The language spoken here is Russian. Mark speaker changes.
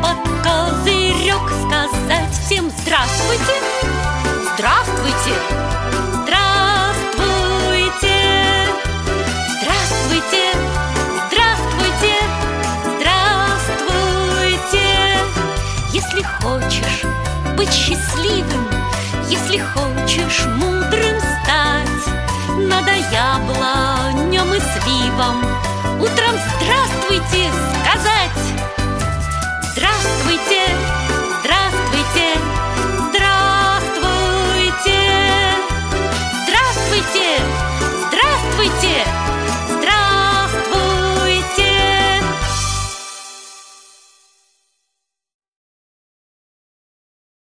Speaker 1: под козырек сказать всем здравствуйте, здравствуйте, здравствуйте, здравствуйте, здравствуйте, здравствуйте. Если хочешь быть счастливым, если хочешь мудрым стать, надо яблоням и сливам утром здравствуйте сказать. Здравствуйте,